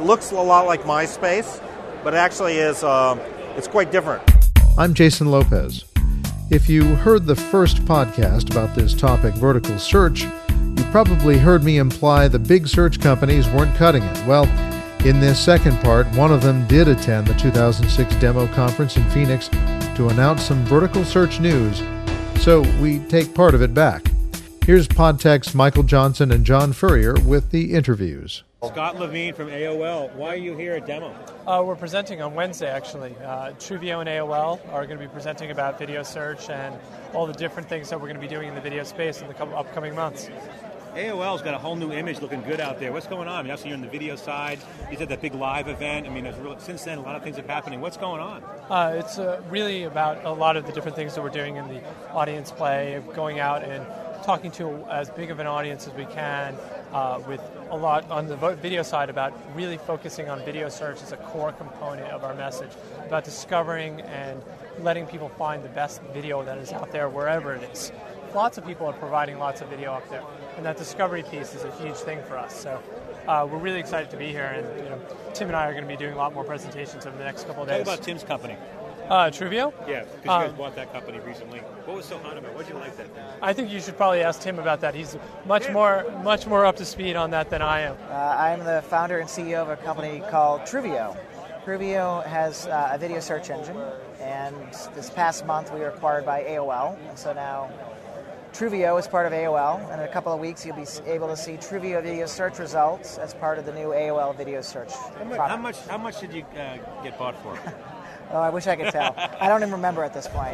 looks a lot like MySpace, but actually is it's quite different. I'm Jason Lopez. If you heard the first podcast about this topic, vertical search, you probably heard me imply the big search companies weren't cutting it. Well, in this second part, one of them did attend the 2006 demo conference in Phoenix to announce some vertical search news, so we take part of it back. Here's PodTech's Michael Johnson and John Furrier with the interviews. Scott Levine from AOL. Why are you here at Demo? We're presenting on Wednesday, actually. Truevio and AOL are going to be presenting about video search and all the different things that we're going to be doing in the video space in the upcoming months. AOL's got a whole new image looking good out there. What's going on? I mean, obviously you're in the video side. You did that big live event. I mean, since then, a lot of things are happening. What's going on? It's really about a lot of the different things that we're doing in the audience play, going out and talking to as big of an audience as we can, with a lot on the video side about really focusing on video search as a core component of our message, about discovering and letting people find the best video that is out there wherever it is. Lots of people are providing lots of video up there, and that discovery piece is a huge thing for us. So we're really excited to be here, and Tim and I are going to be doing a lot more presentations over the next couple of days. Talk about Tim's company. Truevio? Yeah, because you guys bought that company recently. What was so hot about it? What did you like that thing? I think you should probably ask Tim about that. He's much more up to speed on that than I am. I'm the founder and CEO of a company called Truevio. Truevio has a video search engine, and this past month we were acquired by AOL, and so now Truevio is part of AOL, and in a couple of weeks you'll be able to see Truevio video search results as part of the new AOL video search product. How much did you get bought for? Oh, I wish I could tell. I don't even remember at this point.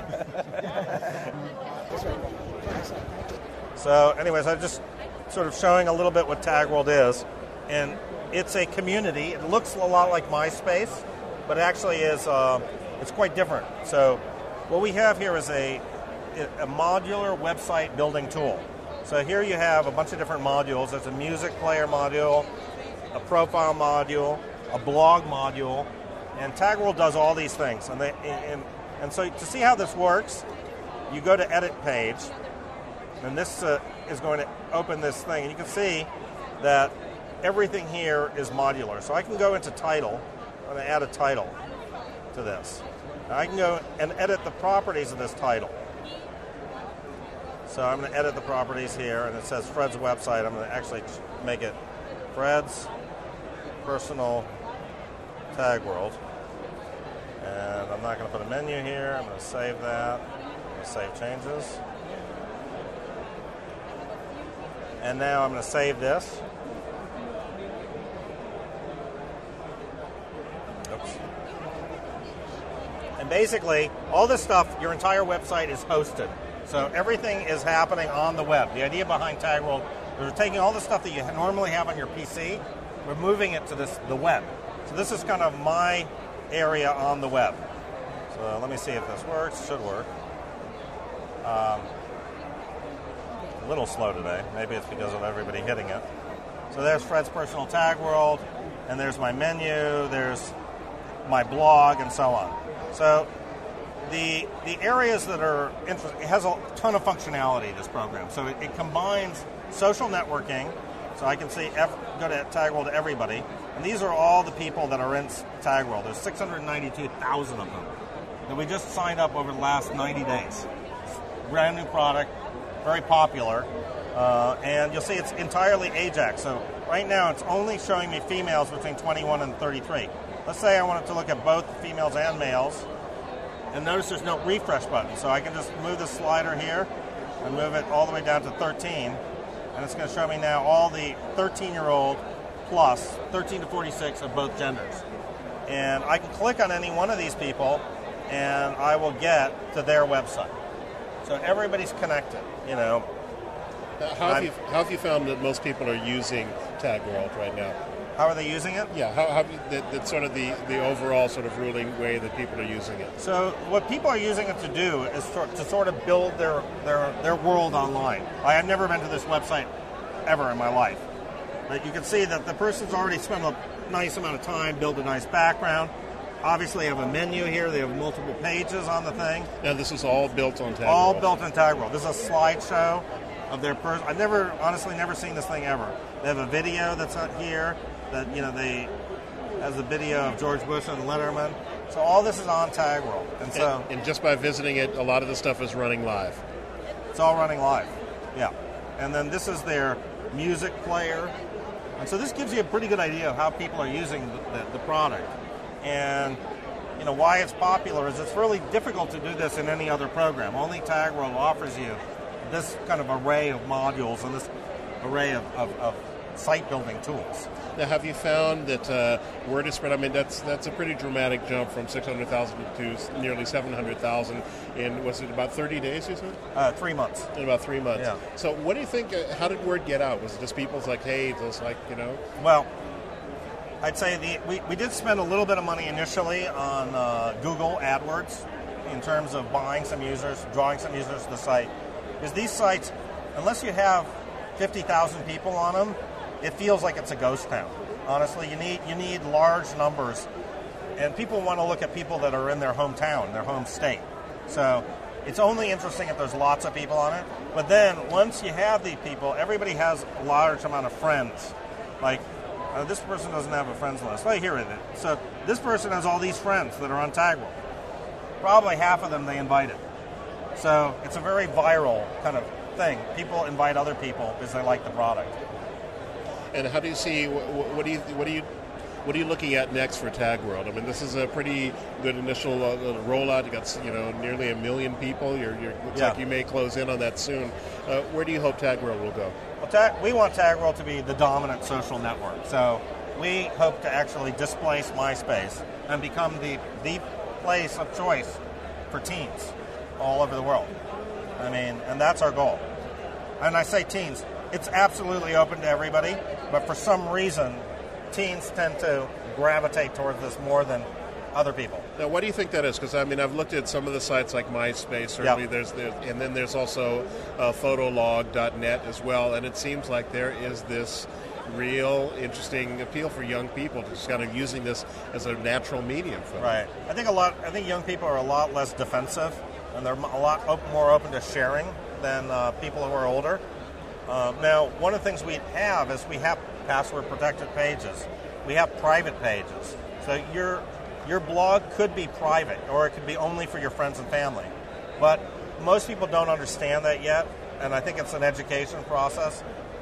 So anyways, I'm just sort of showing a little bit what TagWorld is. And it's a community. It looks a lot like MySpace, but actually is it's quite different. So what we have here is a modular website building tool. So here you have a bunch of different modules. There's a music player module, a profile module, a blog module, and TagWorld does all these things. And so to see how this works, you go to Edit Page, and this is going to open this thing. And you can see that everything here is modular. So I can go into Title. I'm going to add a title to this. Now I can go and edit the properties of this title. So I'm going to edit the properties here, and it says Fred's website. I'm going to actually make it Fred's Personal TagWorld. And I'm not going to put a menu here. I'm going to save that. I'm going to save changes. And now I'm going to save this. Oops. And basically, all this stuff, your entire website is hosted. So everything is happening on the web. The idea behind TagWorld is we're taking all the stuff that you normally have on your PC, we're moving it to the web. So this is kind of my area on the web. So let me see if this works. It should work. A little slow today. Maybe it's because of everybody hitting it. So there's Fred's Personal TagWorld, and there's my menu, there's my blog, and so on. So the areas that are interesting, it has a ton of functionality, this program. So it combines social networking, so I can see, go to TagWorld everybody, and these are all the people that are in TagWorld. There's 692,000 of them that we just signed up over the last 90 days. Brand new product, very popular, and you'll see it's entirely Ajax. So right now it's only showing me females between 21 and 33. Let's say I wanted to look at both females and males, and notice there's no refresh button. So I can just move the slider here and move it all the way down to 13, and it's going to show me now all the 13-year-old plus, 13 to 46 of both genders. And I can click on any one of these people, and I will get to their website. So everybody's connected, How have you found that most people are using TagWorld right now? How are they using it? Yeah, how that's sort of the overall sort of ruling way that people are using it. So what people are using it to do is to sort of build their world online. I've never been to this website ever in my life. But you can see that the person's already spent a nice amount of time, built a nice background. Obviously, they have a menu here. They have multiple pages on the thing. Now, this is all built on TagWorld. All built on TagWorld. This is a slideshow of their person. I've honestly never seen this thing ever. They have a video that's out here that has a video of George Bush and Letterman. So all this is on Tag World. And just by visiting it, a lot of the stuff is running live. It's all running live, yeah. And then this is their music player. And so this gives you a pretty good idea of how people are using the product. And why it's popular is it's really difficult to do this in any other program. Only Tag World offers you this kind of array of modules and this array of site building tools. Now, have you found that word is spread? I mean, that's a pretty dramatic jump from 600,000 to nearly 700,000 in, was it about 30 days, you said? 3 months. In about 3 months. Yeah. So what do you think, how did word get out? Was it just people's like, hey, just like, Well, I'd say we did spend a little bit of money initially on Google AdWords in terms of buying some users, drawing some users to the site. Because these sites, unless you have 50,000 people on them, it feels like it's a ghost town. Honestly, you need large numbers, and people want to look at people that are in their hometown, their home state. So it's only interesting if there's lots of people on it. But then once you have these people, everybody has a large amount of friends. Like this person doesn't have a friends list. Right, here it is. So this person has all these friends that are on Tag World. Probably half of them they invited. So it's a very viral kind of thing. People invite other people because they like the product. And how do you see, what are you looking at next for Tag World? I mean, this is a pretty good initial rollout. You got nearly 1 million people. Looks like you may close in on that soon. Where do you hope Tag World will go? Well, we want Tag World to be the dominant social network. So we hope to actually displace MySpace and become the place of choice for teens all over the world. I mean, and that's our goal. And I say teens. It's absolutely open to everybody, but for some reason, teens tend to gravitate towards this more than other people. Now, why do you think that is? Because, I mean, I've looked at some of the sites like MySpace, certainly and then there's also Fotolog.net as well, and it seems like there is this real interesting appeal for young people to just kind of using this as a natural medium for them. Right. I think young people are a lot less defensive, and they're a lot more open to sharing than people who are older. Now, one of the things we have is we have password-protected pages. We have private pages. So your blog could be private, or it could be only for your friends and family. But most people don't understand that yet, and I think it's an education process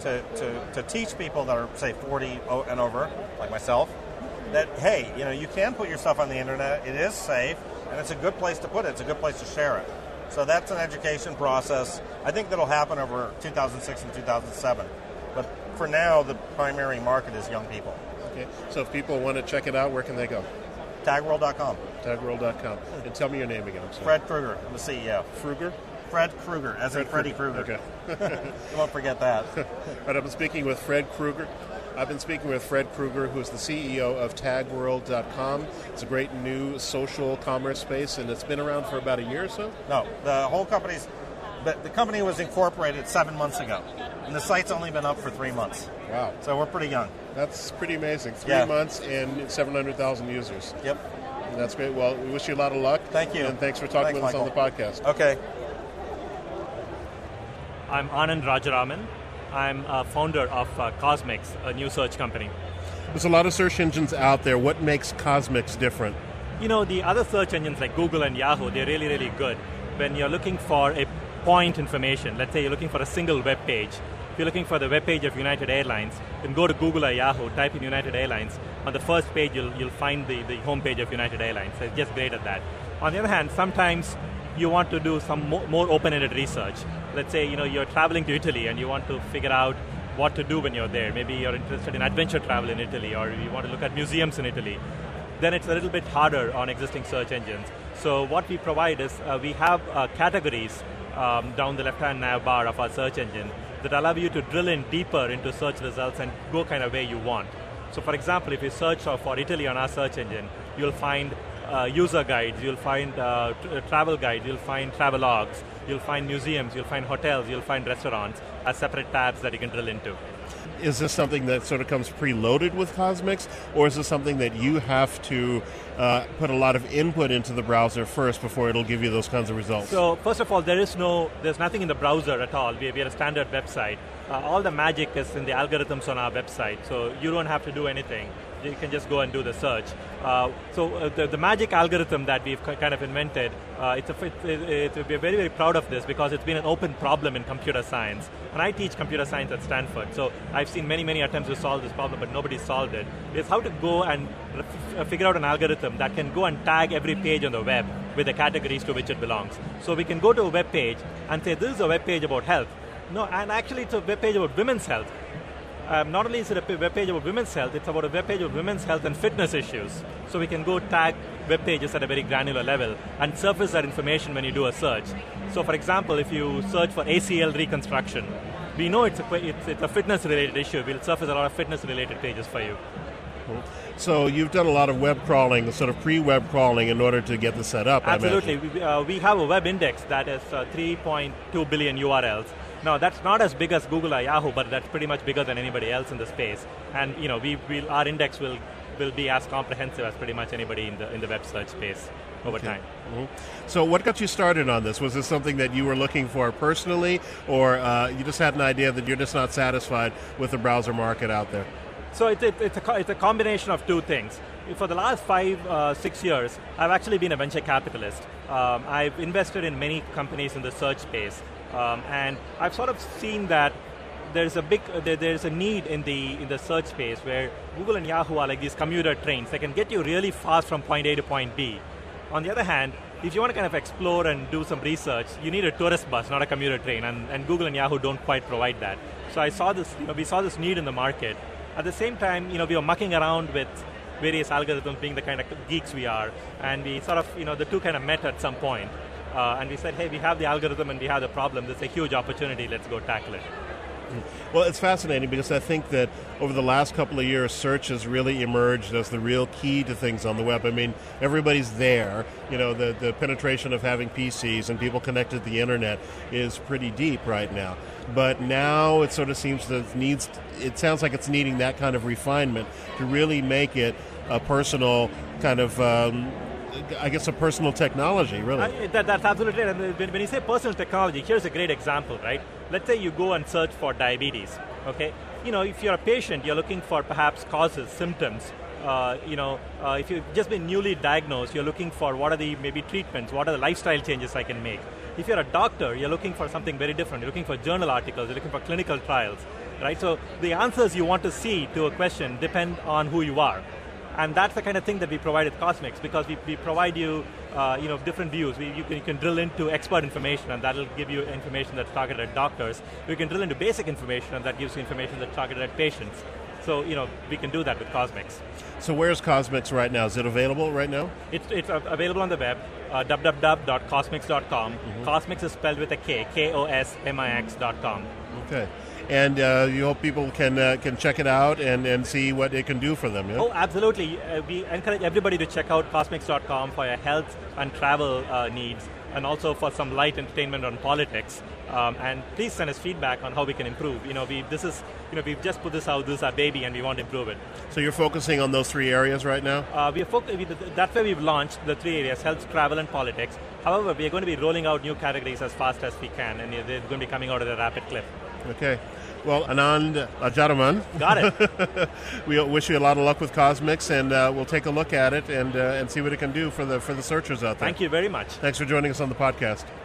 to teach people that are, say, 40 and over, like myself, that, hey, you can put your stuff on the internet. It is safe, and it's a good place to put it. It's a good place to share it. So that's an education process. I think that'll happen over 2006 and 2007. But for now, the primary market is young people. Okay. So if people want to check it out, where can they go? Tagworld.com. Tagworld.com. And tell me your name again. I'm sorry. Fred Krueger. I'm the CEO. Krueger? Fred Krueger, as in Freddy Krueger. Okay. You won't forget that. Right, I'm speaking with Fred Krueger. I've been speaking with Fred Krueger, who is the CEO of Tagworld.com. It's a great new social commerce space, and it's been around for about a year or so? No, the whole the company was incorporated 7 months ago, and the site's only been up for 3 months. Wow. So we're pretty young. That's pretty amazing. 3 months and 700,000 users. Yep. That's great. Well, we wish you a lot of luck. Thank you. And thanks for talking with us on the podcast. Okay. I'm Anand Rajaraman. I'm a founder of Cosmix, a new search company. There's a lot of search engines out there. What makes Cosmix different? The other search engines like Google and Yahoo, they're really, really good. When you're looking for a point information, let's say you're looking for a single web page. If you're looking for the web page of United Airlines, then go to Google or Yahoo, type in United Airlines. On the first page, you'll find the home page of United Airlines. So it's just great at that. On the other hand, sometimes you want to do some more open-ended research. Let's say you're traveling to Italy and you want to figure out what to do when you're there. Maybe you're interested in adventure travel in Italy, or you want to look at museums in Italy. Then it's a little bit harder on existing search engines. So what we provide is we have categories down the left-hand nav bar of our search engine that allow you to drill in deeper into search results and go kind of where you want. So for example, if you search for Italy on our search engine, you'll find user guides, you'll find travel guides, you'll find travelogues, you'll find museums, you'll find hotels, you'll find restaurants as separate tabs that you can drill into. Is this something that sort of comes preloaded with Cosmix, or is this something that you have to put a lot of input into the browser first before it'll give you those kinds of results? So first of all, there's nothing in the browser at all. We are a standard website. All the magic is in the algorithms on our website, so you don't have to do anything. you can just go and do the search. So the magic algorithm that we've kind of invented, we're very, very proud of this because it's been an open problem in computer science. And I teach computer science at Stanford, so I've seen many, many attempts to solve this problem, but nobody solved it. It's how to go and figure out an algorithm that can go and tag every page on the web with the categories to which it belongs. So we can go to a web page and say, this is a web page about health. No, and actually it's a web page about women's health. Not only is it a web page about women's health, it's about a web page of women's health and fitness issues. So we can go tag web pages at a very granular level and surface that information when you do a search. So for example, if you search for ACL reconstruction, we know it's a fitness-related issue. We'll surface a lot of fitness-related pages for you. So you've done a lot of web crawling, sort of pre-web crawling in order to get this set up, Absolutely. I imagine. We have a web index that is 3.2 billion URLs. Now, that's not as big as Google or Yahoo, but that's pretty much bigger than anybody else in the space. And our index will be as comprehensive as pretty much anybody in the web search space over time. Mm-hmm. So what got you started on this? Was this something that you were looking for personally, or you just had an idea that you're just not satisfied with the browser market out there? So it's a combination of two things. For the last 5-6 years, I've actually been a venture capitalist. I've invested in many companies in the search space, and I've sort of seen that there's a need in the search space where Google and Yahoo are like these commuter trains. They can get you really fast from point A to point B. On the other hand, if you want to kind of explore and do some research, you need a tourist bus, not a commuter train, and Google and Yahoo don't quite provide that. So we saw this need in the market. At the same time, we were mucking around with various algorithms, being the kind of geeks we are, and we sort of, the two kind of met at some point. And we said, hey, we have the algorithm and we have the problem. There's a huge opportunity. Let's go tackle it. Well, it's fascinating because I think that over the last couple of years, search has really emerged as the real key to things on the web. I mean, everybody's there. The penetration of having PCs and people connected to the internet is pretty deep right now. But now it sort of seems that it sounds like it's needing that kind of refinement to really make it a personal kind of a personal technology, really. That's absolutely right. And when you say personal technology, here's a great example, right? Let's say you go and search for diabetes, okay? If you're a patient, you're looking for perhaps causes, symptoms. If you've just been newly diagnosed, you're looking for what are the maybe treatments, what are the lifestyle changes I can make. If you're a doctor, you're looking for something very different. You're looking for journal articles, you're looking for clinical trials, right? So the answers you want to see to a question depend on who you are. And that's the kind of thing that we provide at Cosmix, because we provide you, different views. You can drill into expert information, and that'll give you information that's targeted at doctors. We can drill into basic information, and that gives you information that's targeted at patients. So, we can do that with Cosmix. So where's Cosmix right now? Is it available right now? It's available on the web, www.cosmix.com. Mm-hmm. Cosmix is spelled with a K, KOSMIX.com. Okay. And you hope people can check it out and see what it can do for them, yeah? Oh, absolutely. We encourage everybody to check out Cosmix.com for your health and travel needs, and also for some light entertainment on politics. And please send us feedback on how we can improve. We've just put this out. This is our baby, and we want to improve it. So you're focusing on those three areas right now? That's where we've launched the three areas: health, travel, and politics. However, we are going to be rolling out new categories as fast as we can, and they're going to be coming out at a rapid clip. Okay. Well, Anand Jaraman. Got it. We wish you a lot of luck with Cosmix, and we'll take a look at it and see what it can do for the searchers out there. Thank you very much. Thanks for joining us on the podcast.